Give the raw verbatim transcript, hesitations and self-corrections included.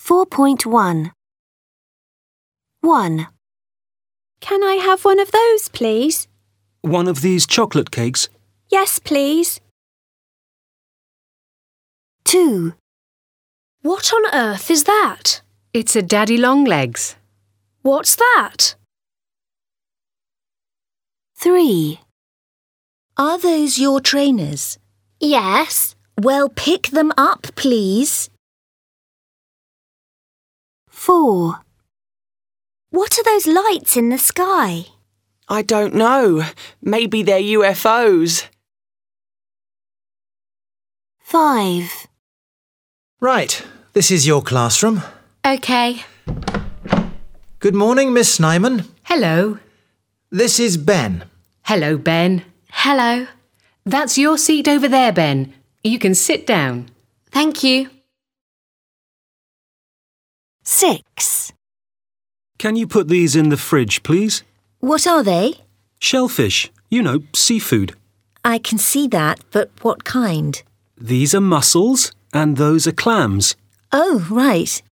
four point one. one. Can I have one of those, please? One of these chocolate cakes? Yes, please. two. What on earth is that? It's a Daddy Longlegs. What's that? three. Are those your trainers? Yes. Well, pick them up, please. four. What are those lights in the sky? I don't know. Maybe they're U F Os. five. Right, this is your classroom. OK. Good morning, Miss Snyman. Hello. This is Ben. Hello, Ben. Hello. That's your seat over there, Ben. You can sit down. Thank you. six. Can you put these in the fridge, please? What are they? Shellfish. You know, seafood. I can see that, but what kind? These are mussels and those are clams. Oh, right.